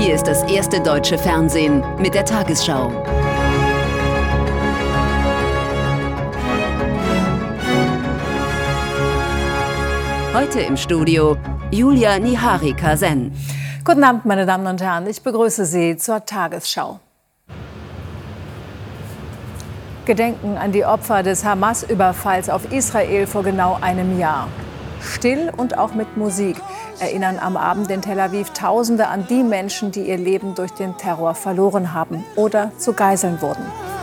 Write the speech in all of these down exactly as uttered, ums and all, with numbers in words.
Hier ist das erste deutsche Fernsehen mit der Tagesschau. Heute im Studio Julia Niharika-Sen. Guten Abend, meine Damen und Herren. Ich begrüße Sie zur Tagesschau. Gedenken an die Opfer des Hamas-Überfalls auf Israel vor genau einem Jahr. Still und auch mit Musik erinnern am Abend in Tel Aviv Tausende an die Menschen, die ihr Leben durch den Terror verloren haben oder zu Geiseln wurden.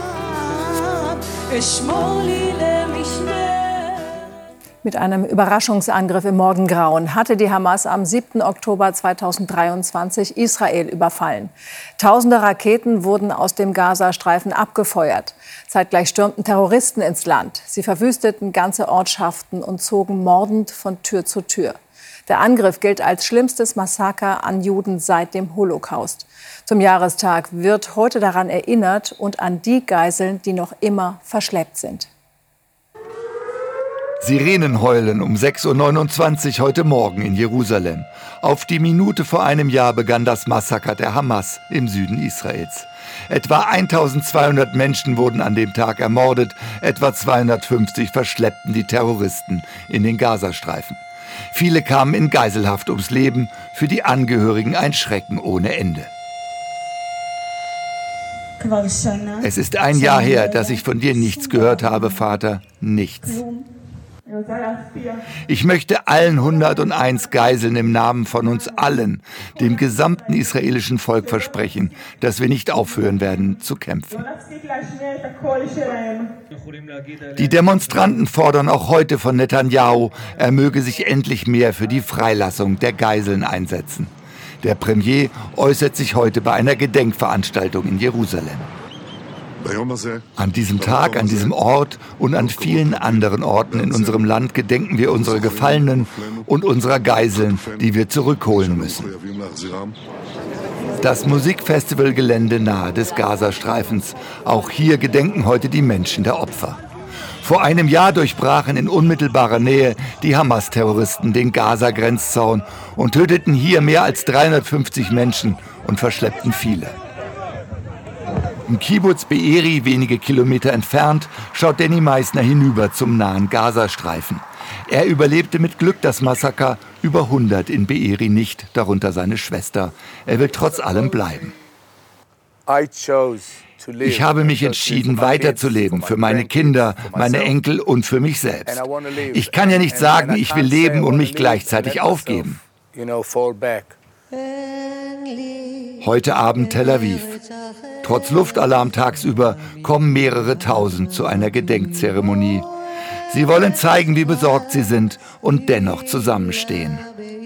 Mit einem Überraschungsangriff im Morgengrauen hatte die Hamas am siebten Oktober zweitausenddreiundzwanzig Israel überfallen. Tausende Raketen wurden aus dem Gazastreifen abgefeuert. Zeitgleich stürmten Terroristen ins Land. Sie verwüsteten ganze Ortschaften und zogen mordend von Tür zu Tür. Der Angriff gilt als schlimmstes Massaker an Juden seit dem Holocaust. Zum Jahrestag wird heute daran erinnert und an die Geiseln, die noch immer verschleppt sind. Sirenen heulen um sechs Uhr neunundzwanzig heute Morgen in Jerusalem. Auf die Minute vor einem Jahr begann das Massaker der Hamas im Süden Israels. Etwa eintausendzweihundert Menschen wurden an dem Tag ermordet, etwa zweihundertfünfzig verschleppten die Terroristen in den Gazastreifen. Viele kamen in Geiselhaft ums Leben, für die Angehörigen ein Schrecken ohne Ende. Es ist ein Jahr her, dass ich von dir nichts gehört habe, Vater, nichts. Ich möchte allen hunderteins Geiseln im Namen von uns allen, dem gesamten israelischen Volk versprechen, dass wir nicht aufhören werden zu kämpfen. Die Demonstranten fordern auch heute von Netanyahu, er möge sich endlich mehr für die Freilassung der Geiseln einsetzen. Der Premier äußert sich heute bei einer Gedenkveranstaltung in Jerusalem. An diesem Tag, an diesem Ort und an vielen anderen Orten in unserem Land gedenken wir unserer Gefallenen und unserer Geiseln, die wir zurückholen müssen. Das Musikfestivalgelände nahe des Gazastreifens. Auch hier gedenken heute die Menschen der Opfer. Vor einem Jahr durchbrachen in unmittelbarer Nähe die Hamas-Terroristen den Gaza-Grenzzaun und töteten hier mehr als dreihundertfünfzig Menschen und verschleppten viele. Im Kibbuz Be'eri, wenige Kilometer entfernt, schaut Danny Meissner hinüber zum nahen Gazastreifen. Er überlebte mit Glück das Massaker, über hundert in Be'eri nicht, darunter seine Schwester. Er will trotz allem bleiben. Ich habe mich entschieden, weiterzuleben, für meine Kinder, meine Enkel und für mich selbst. Ich kann ja nicht sagen, ich will leben und mich gleichzeitig aufgeben. Heute Abend Tel Aviv. Trotz Luftalarm tagsüber kommen mehrere Tausend zu einer Gedenkzeremonie. Sie wollen zeigen, wie besorgt sie sind und dennoch zusammenstehen.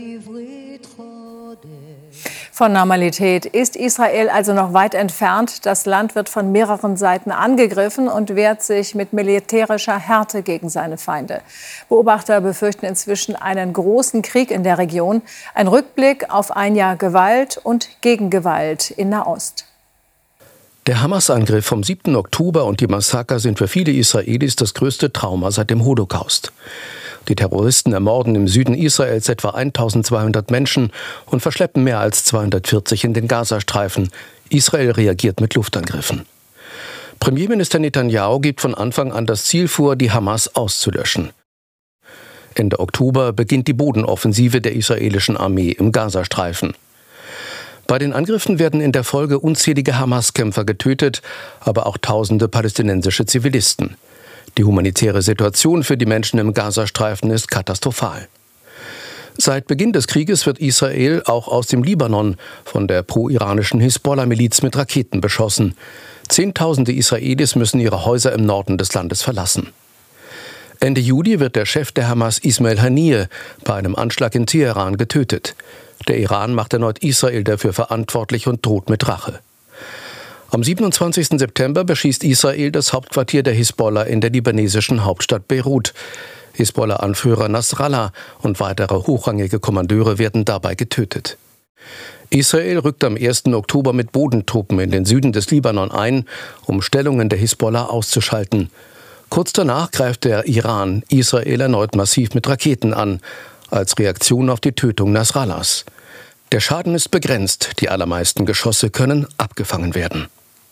Von Normalität ist Israel also noch weit entfernt. Das Land wird von mehreren Seiten angegriffen und wehrt sich mit militärischer Härte gegen seine Feinde. Beobachter befürchten inzwischen einen großen Krieg in der Region. Ein Rückblick auf ein Jahr Gewalt und Gegengewalt in Nahost. Der Hamas-Angriff vom siebten Oktober und die Massaker sind für viele Israelis das größte Trauma seit dem Holocaust. Die Terroristen ermorden im Süden Israels etwa eintausendzweihundert Menschen und verschleppen mehr als zweihundertvierzig in den Gazastreifen. Israel reagiert mit Luftangriffen. Premierminister Netanyahu gibt von Anfang an das Ziel vor, die Hamas auszulöschen. Ende Oktober beginnt die Bodenoffensive der israelischen Armee im Gazastreifen. Bei den Angriffen werden in der Folge unzählige Hamas-Kämpfer getötet, aber auch tausende palästinensische Zivilisten. Die humanitäre Situation für die Menschen im Gazastreifen ist katastrophal. Seit Beginn des Krieges wird Israel auch aus dem Libanon von der pro-iranischen Hisbollah-Miliz mit Raketen beschossen. Zehntausende Israelis müssen ihre Häuser im Norden des Landes verlassen. Ende Juli wird der Chef der Hamas, Ismail Haniyeh, bei einem Anschlag in Teheran getötet. Der Iran macht erneut Israel dafür verantwortlich und droht mit Rache. Am siebenundzwanzigsten September beschießt Israel das Hauptquartier der Hisbollah in der libanesischen Hauptstadt Beirut. Hisbollah-Anführer Nasrallah und weitere hochrangige Kommandeure werden dabei getötet. Israel rückt am ersten Oktober mit Bodentruppen in den Süden des Libanon ein, um Stellungen der Hisbollah auszuschalten. Kurz danach greift der Iran Israel erneut massiv mit Raketen an, als Reaktion auf die Tötung Nasrallahs. Der Schaden ist begrenzt. Die allermeisten Geschosse können abgefangen werden.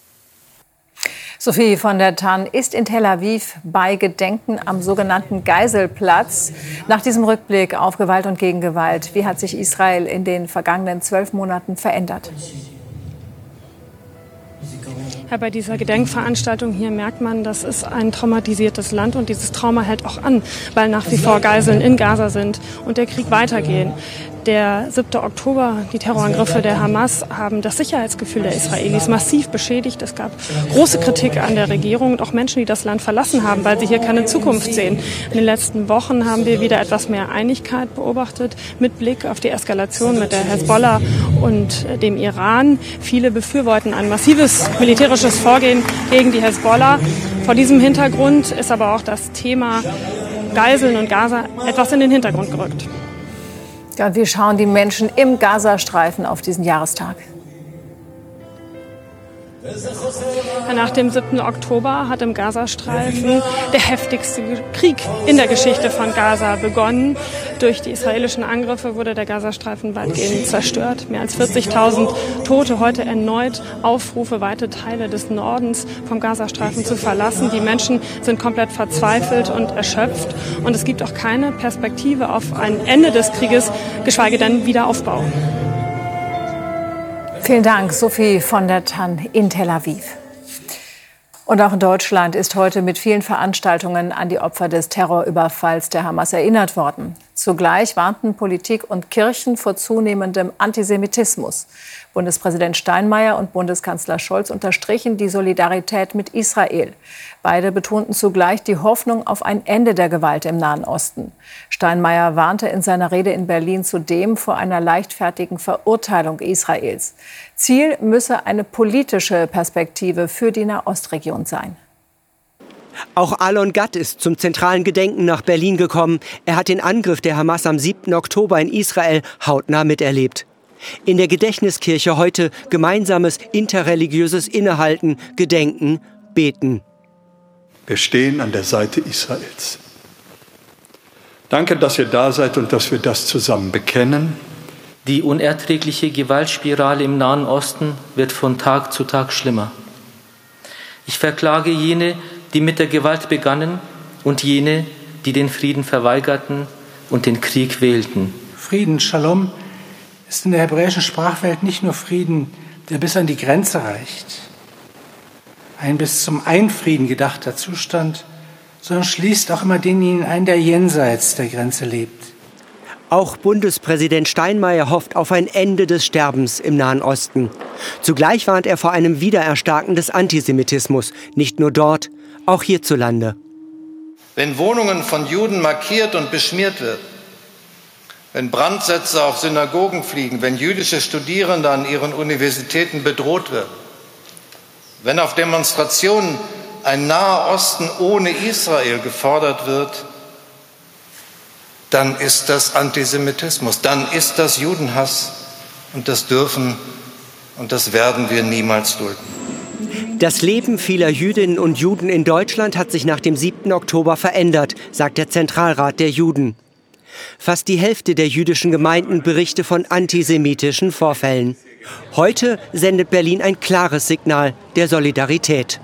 Sophie von der Tann ist in Tel Aviv bei Gedenken am sogenannten Geiselplatz. Nach diesem Rückblick auf Gewalt und Gegengewalt, wie hat sich Israel in den vergangenen zwölf Monaten verändert? Ja, bei dieser Gedenkveranstaltung hier merkt man, das ist ein traumatisiertes Land und dieses Trauma hält auch an, weil nach wie vor Geiseln in Gaza sind und der Krieg weitergeht. Der siebte Oktober, die Terrorangriffe der Hamas haben das Sicherheitsgefühl der Israelis massiv beschädigt. Es gab große Kritik an der Regierung und auch Menschen, die das Land verlassen haben, weil sie hier keine Zukunft sehen. In den letzten Wochen haben wir wieder etwas mehr Einigkeit beobachtet mit Blick auf die Eskalation mit der Hezbollah und dem Iran. Viele befürworten ein massives militärisches Vorgehen gegen die Hezbollah. Vor diesem Hintergrund ist aber auch das Thema Geiseln und Gaza etwas in den Hintergrund gerückt. Ja, wie schauen die Menschen im Gazastreifen auf diesen Jahrestag? Nach dem siebten Oktober hat im Gazastreifen der heftigste Krieg in der Geschichte von Gaza begonnen. Durch die israelischen Angriffe wurde der Gazastreifen weitgehend zerstört. Mehr als vierzigtausend Tote, heute erneut Aufrufe, weite Teile des Nordens vom Gazastreifen zu verlassen. Die Menschen sind komplett verzweifelt und erschöpft. Und es gibt auch keine Perspektive auf ein Ende des Krieges, geschweige denn Wiederaufbau. Vielen Dank, Sophie von der Tann in Tel Aviv. Und auch in Deutschland ist heute mit vielen Veranstaltungen an die Opfer des Terrorüberfalls der Hamas erinnert worden. Zugleich warnten Politik und Kirchen vor zunehmendem Antisemitismus. Bundespräsident Steinmeier und Bundeskanzler Scholz unterstrichen die Solidarität mit Israel. Beide betonten zugleich die Hoffnung auf ein Ende der Gewalt im Nahen Osten. Steinmeier warnte in seiner Rede in Berlin zudem vor einer leichtfertigen Verurteilung Israels. Ziel müsse eine politische Perspektive für die Nahostregion sein. Auch Alon Gatt ist zum zentralen Gedenken nach Berlin gekommen. Er hat den Angriff der Hamas am siebten Oktober in Israel hautnah miterlebt. In der Gedächtniskirche heute gemeinsames interreligiöses Innehalten, Gedenken, Beten. Wir stehen an der Seite Israels. Danke, dass ihr da seid und dass wir das zusammen bekennen. Die unerträgliche Gewaltspirale im Nahen Osten wird von Tag zu Tag schlimmer. Ich verklage jene, die mit der Gewalt begannen und jene, die den Frieden verweigerten und den Krieg wählten. Frieden, Shalom, ist in der hebräischen Sprachwelt nicht nur Frieden, der bis an die Grenze reicht, ein bis zum Einfrieden gedachter Zustand, sondern schließt auch immer denjenigen ein, der jenseits der Grenze lebt. Auch Bundespräsident Steinmeier hofft auf ein Ende des Sterbens im Nahen Osten. Zugleich warnt er vor einem Wiedererstarken des Antisemitismus, nicht nur dort, auch hierzulande. Wenn Wohnungen von Juden markiert und beschmiert werden, wenn Brandsätze auf Synagogen fliegen, wenn jüdische Studierende an ihren Universitäten bedroht werden, wenn auf Demonstrationen ein Naher Osten ohne Israel gefordert wird, dann ist das Antisemitismus, dann ist das Judenhass und das dürfen und das werden wir niemals dulden. Das Leben vieler Jüdinnen und Juden in Deutschland hat sich nach dem siebten Oktober verändert, sagt der Zentralrat der Juden. Fast die Hälfte der jüdischen Gemeinden berichte von antisemitischen Vorfällen. Heute sendet Berlin ein klares Signal der Solidarität.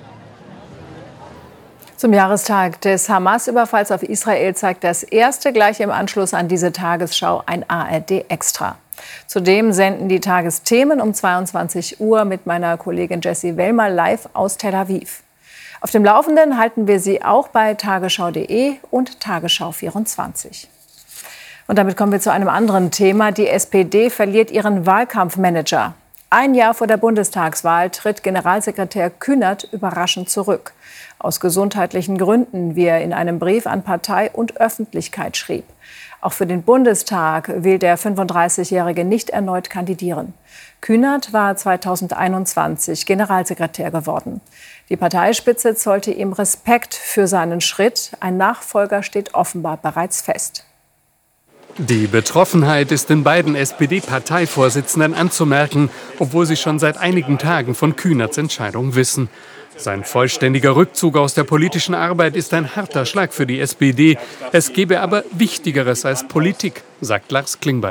Zum Jahrestag des Hamas-Überfalls auf Israel zeigt das erste gleich im Anschluss an diese Tagesschau ein A R D Extra. Zudem senden die Tagesthemen um zweiundzwanzig Uhr mit meiner Kollegin Jessie Wellmer live aus Tel Aviv. Auf dem Laufenden halten wir Sie auch bei tagesschau punkt de und Tagesschau vierundzwanzig. Und damit kommen wir zu einem anderen Thema. Die S P D verliert ihren Wahlkampfmanager. Ein Jahr vor der Bundestagswahl tritt Generalsekretär Kühnert überraschend zurück. Aus gesundheitlichen Gründen, wie er in einem Brief an Partei und Öffentlichkeit schrieb. Auch für den Bundestag will der fünfunddreißigjährige nicht erneut kandidieren. Kühnert war zweitausendeinundzwanzig Generalsekretär geworden. Die Parteispitze zollte ihm Respekt für seinen Schritt. Ein Nachfolger steht offenbar bereits fest. Die Betroffenheit ist den beiden S P D-Parteivorsitzenden anzumerken, obwohl sie schon seit einigen Tagen von Kühnerts Entscheidung wissen. Sein vollständiger Rückzug aus der politischen Arbeit ist ein harter Schlag für die S P D. Es gäbe aber Wichtigeres als Politik, sagt Lars Klingbeil.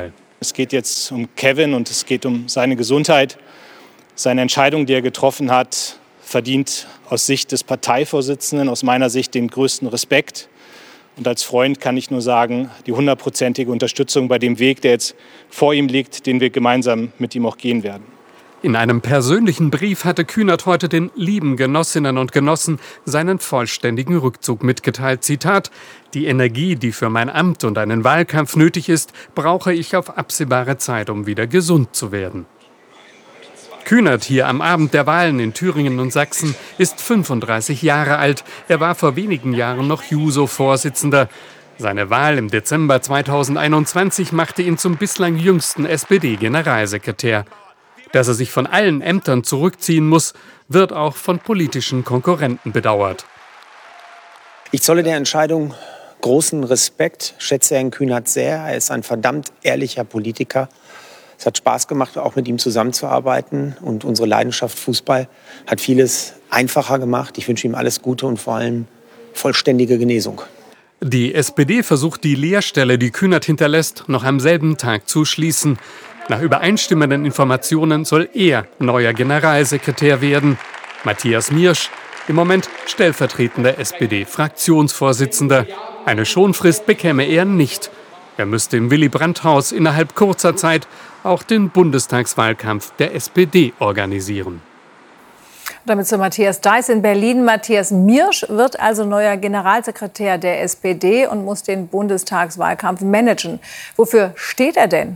Es geht jetzt um Kevin und es geht um seine Gesundheit. Seine Entscheidung, die er getroffen hat, verdient aus Sicht des Parteivorsitzenden, aus meiner Sicht, den größten Respekt. Und als Freund kann ich nur sagen, die hundertprozentige Unterstützung bei dem Weg, der jetzt vor ihm liegt, den wir gemeinsam mit ihm auch gehen werden. In einem persönlichen Brief hatte Kühnert heute den lieben Genossinnen und Genossen seinen vollständigen Rückzug mitgeteilt. Zitat: Die Energie, die für mein Amt und einen Wahlkampf nötig ist, brauche ich auf absehbare Zeit, um wieder gesund zu werden. Kühnert, hier am Abend der Wahlen in Thüringen und Sachsen, ist fünfunddreißig Jahre alt. Er war vor wenigen Jahren noch Juso-Vorsitzender. Seine Wahl im Dezember zweitausendeinundzwanzig machte ihn zum bislang jüngsten S P D-Generalsekretär. Dass er sich von allen Ämtern zurückziehen muss, wird auch von politischen Konkurrenten bedauert. Ich zolle der Entscheidung großen Respekt, schätze Herrn Kühnert sehr. Er ist ein verdammt ehrlicher Politiker. Es hat Spaß gemacht, auch mit ihm zusammenzuarbeiten. Und unsere Leidenschaft Fußball hat vieles einfacher gemacht. Ich wünsche ihm alles Gute und vor allem vollständige Genesung. Die S P D versucht, die Leerstelle, die Kühnert hinterlässt, noch am selben Tag zu schließen. Nach übereinstimmenden Informationen soll er neuer Generalsekretär werden. Matthias Miersch, im Moment stellvertretender S P D-Fraktionsvorsitzender. Eine Schonfrist bekäme er nicht. Er müsste im Willy-Brandt-Haus innerhalb kurzer Zeit auch den Bundestagswahlkampf der S P D organisieren. Damit zu Matthias Deiß in Berlin. Matthias Miersch wird also neuer Generalsekretär der S P D und muss den Bundestagswahlkampf managen. Wofür steht er denn?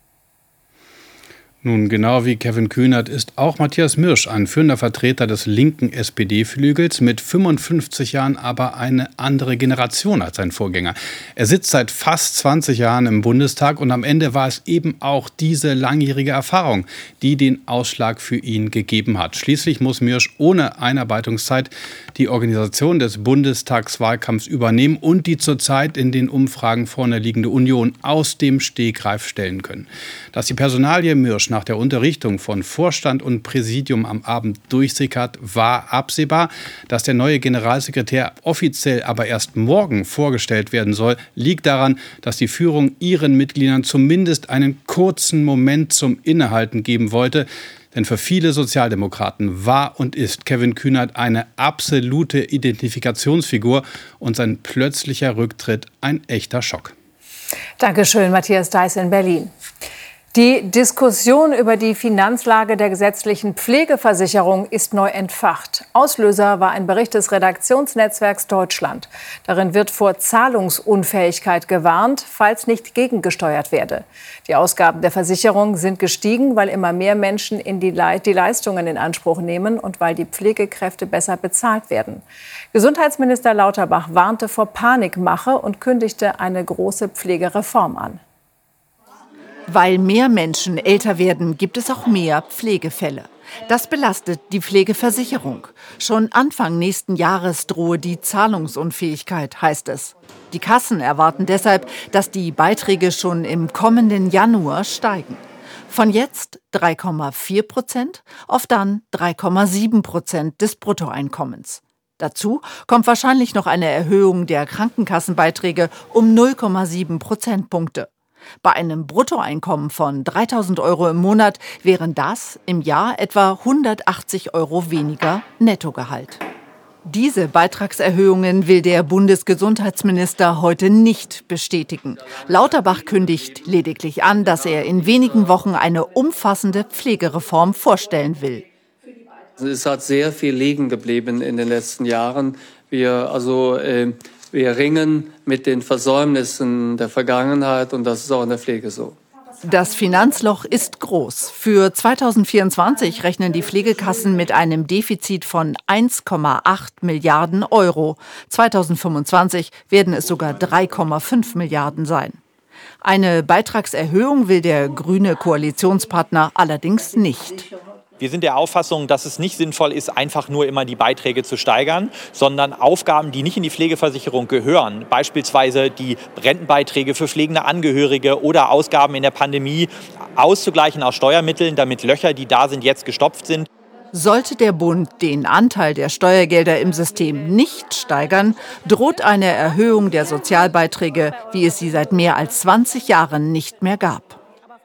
Nun, genau wie Kevin Kühnert ist auch Matthias Miersch ein führender Vertreter des linken S P D-Flügels, mit fünfundfünfzig Jahren aber eine andere Generation als sein Vorgänger. Er sitzt seit fast zwanzig Jahren im Bundestag und am Ende war es eben auch diese langjährige Erfahrung, die den Ausschlag für ihn gegeben hat. Schließlich muss Miersch ohne Einarbeitungszeit die Organisation des Bundestagswahlkampfs übernehmen und die zurzeit in den Umfragen vorne liegende Union aus dem Stegreif stellen können. Dass die Personalie Miersch nach der Unterrichtung von Vorstand und Präsidium am Abend durchsickert, war absehbar. Dass der neue Generalsekretär offiziell aber erst morgen vorgestellt werden soll, liegt daran, dass die Führung ihren Mitgliedern zumindest einen kurzen Moment zum Innehalten geben wollte. Denn für viele Sozialdemokraten war und ist Kevin Kühnert eine absolute Identifikationsfigur und sein plötzlicher Rücktritt ein echter Schock. Dankeschön, Matthias Deiß in Berlin. Die Diskussion über die Finanzlage der gesetzlichen Pflegeversicherung ist neu entfacht. Auslöser war ein Bericht des Redaktionsnetzwerks Deutschland. Darin wird vor Zahlungsunfähigkeit gewarnt, falls nicht gegengesteuert werde. Die Ausgaben der Versicherung sind gestiegen, weil immer mehr Menschen in die, Le- die Leistungen in Anspruch nehmen und weil die Pflegekräfte besser bezahlt werden. Gesundheitsminister Lauterbach warnte vor Panikmache und kündigte eine große Pflegereform an. Weil mehr Menschen älter werden, gibt es auch mehr Pflegefälle. Das belastet die Pflegeversicherung. Schon Anfang nächsten Jahres drohe die Zahlungsunfähigkeit, heißt es. Die Kassen erwarten deshalb, dass die Beiträge schon im kommenden Januar steigen. Von jetzt drei Komma vier Prozent auf dann drei Komma sieben Prozent des Bruttoeinkommens. Dazu kommt wahrscheinlich noch eine Erhöhung der Krankenkassenbeiträge um null Komma sieben Prozentpunkte. Bei einem Bruttoeinkommen von dreitausend Euro im Monat wären das im Jahr etwa hundertachtzig Euro weniger Nettogehalt. Diese Beitragserhöhungen will der Bundesgesundheitsminister heute nicht bestätigen. Lauterbach kündigt lediglich an, dass er in wenigen Wochen eine umfassende Pflegereform vorstellen will. Es hat sehr viel liegen geblieben in den letzten Jahren. Wir also äh Wir ringen mit den Versäumnissen der Vergangenheit und das ist auch in der Pflege so. Das Finanzloch ist groß. Für zweitausendvierundzwanzig rechnen die Pflegekassen mit einem Defizit von eins Komma acht Milliarden Euro. zweitausendfünfundzwanzig werden es sogar drei Komma fünf Milliarden sein. Eine Beitragserhöhung will der grüne Koalitionspartner allerdings nicht. Wir sind der Auffassung, dass es nicht sinnvoll ist, einfach nur immer die Beiträge zu steigern, sondern Aufgaben, die nicht in die Pflegeversicherung gehören, beispielsweise die Rentenbeiträge für pflegende Angehörige oder Ausgaben in der Pandemie, auszugleichen aus Steuermitteln, damit Löcher, die da sind, jetzt gestopft sind. Sollte der Bund den Anteil der Steuergelder im System nicht steigern, droht eine Erhöhung der Sozialbeiträge, wie es sie seit mehr als zwanzig Jahren nicht mehr gab.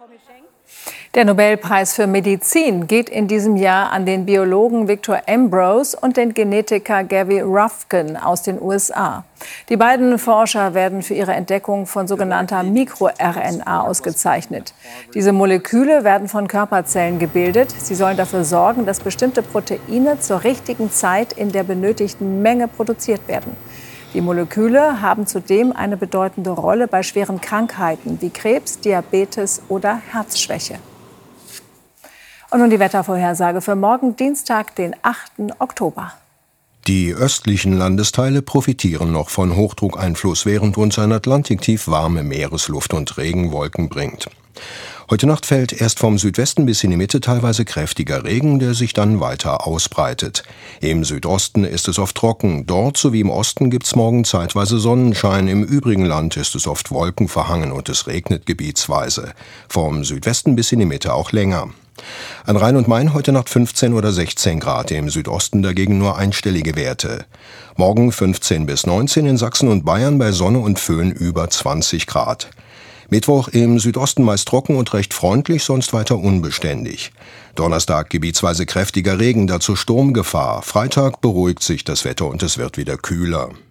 Der Nobelpreis für Medizin geht in diesem Jahr an den Biologen Victor Ambrose und den Genetiker Gary Ruvkun aus den U S A. Die beiden Forscher werden für ihre Entdeckung von sogenannter MikroR N A ausgezeichnet. Diese Moleküle werden von Körperzellen gebildet. Sie sollen dafür sorgen, dass bestimmte Proteine zur richtigen Zeit in der benötigten Menge produziert werden. Die Moleküle haben zudem eine bedeutende Rolle bei schweren Krankheiten wie Krebs, Diabetes oder Herzschwäche. Und nun die Wettervorhersage für morgen, Dienstag, den achten Oktober. Die östlichen Landesteile profitieren noch von Hochdruckeinfluss, während uns ein Atlantiktief warme Meeresluft und Regenwolken bringt. Heute Nacht fällt erst vom Südwesten bis in die Mitte teilweise kräftiger Regen, der sich dann weiter ausbreitet. Im Südosten ist es oft trocken. Dort sowie im Osten gibt's morgen zeitweise Sonnenschein. Im übrigen Land ist es oft wolkenverhangen und es regnet gebietsweise. Vom Südwesten bis in die Mitte auch länger. An Rhein und Main heute Nacht fünfzehn oder sechzehn Grad, im Südosten dagegen nur einstellige Werte. Morgen fünfzehn bis neunzehn in Sachsen und Bayern, bei Sonne und Föhn über zwanzig Grad. Mittwoch im Südosten meist trocken und recht freundlich, sonst weiter unbeständig. Donnerstag gebietsweise kräftiger Regen, dazu Sturmgefahr. Freitag beruhigt sich das Wetter und es wird wieder kühler.